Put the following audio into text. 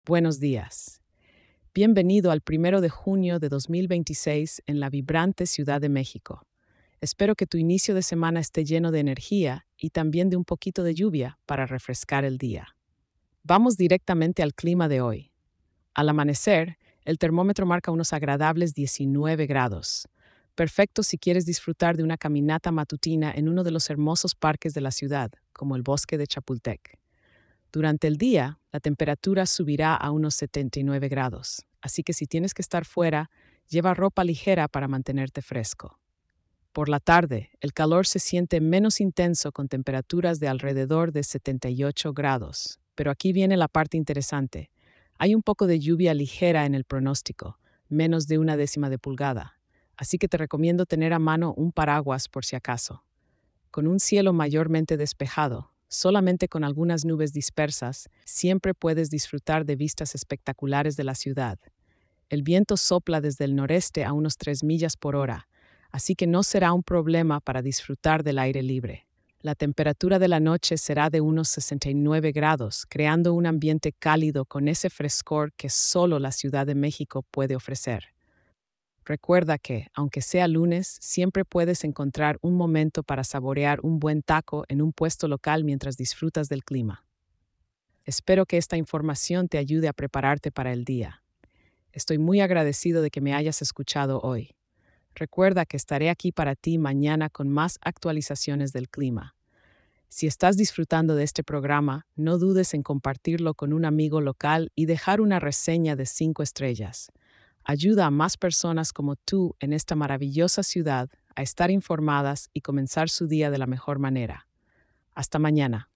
Buenos días. Bienvenido al 1 de junio de 2026 en la vibrante Ciudad de México. Espero que tu inicio de semana esté lleno de energía y también de un poquito de lluvia para refrescar el día. Vamos directamente al clima de hoy. Al amanecer, el termómetro marca unos agradables 19 grados. Perfecto si quieres disfrutar de una caminata matutina en uno de los hermosos parques de la ciudad, como el Bosque de Chapultepec. Durante el día, la temperatura subirá a unos 79 grados, así que si tienes que estar fuera, lleva ropa ligera para mantenerte fresco. Por la tarde, el calor se siente menos intenso con temperaturas de alrededor de 78 grados. Pero aquí viene la parte interesante. Hay un poco de lluvia ligera en el pronóstico, menos de una décima de pulgada, así que te recomiendo tener a mano un paraguas por si acaso. Con un cielo mayormente despejado, solamente con algunas nubes dispersas, siempre puedes disfrutar de vistas espectaculares de la ciudad. El viento sopla desde el noreste a unos 3 millas por hora, así que no será un problema para disfrutar del aire libre. La temperatura de la noche será de unos 69 grados, creando un ambiente cálido con ese frescor que solo la Ciudad de México puede ofrecer. Recuerda que, aunque sea lunes, siempre puedes encontrar un momento para saborear un buen taco en un puesto local mientras disfrutas del clima. Espero que esta información te ayude a prepararte para el día. Estoy muy agradecido de que me hayas escuchado hoy. Recuerda que estaré aquí para ti mañana con más actualizaciones del clima. Si estás disfrutando de este programa, no dudes en compartirlo con un amigo local y dejar una reseña de 5 estrellas. Ayuda a más personas como tú en esta maravillosa ciudad a estar informadas y comenzar su día de la mejor manera. Hasta mañana.